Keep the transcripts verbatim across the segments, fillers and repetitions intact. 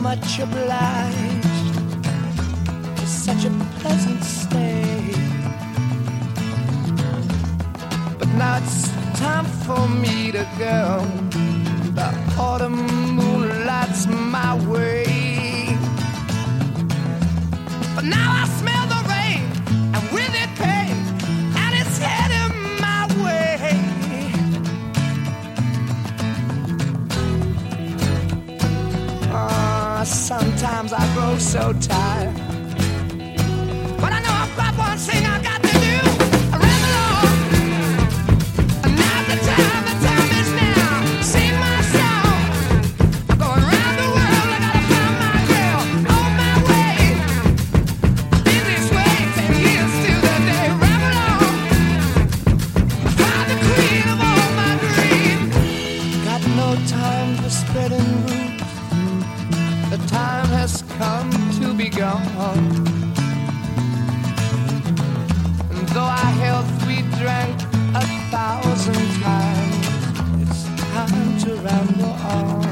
much obliged for such a pleasant stay. But now it's time for me to go. The autumn moonlight's my way. But now I smell the rain, and with it pain, and it's heading my way. Uh, sometimes I grow so tired, but I know I've got one thing I got to do. I ramble on, and now's the time, the time is now. Sing my song, I'm going round the world, I gotta find my girl on my way. Been this way ten years till the day. Ramble on, find the queen of all my dreams. Got no time for spreading roots. The time has come to be gone. And though our health we drank a thousand times, it's time to ramble on.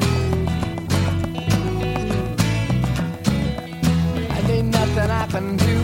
Happened to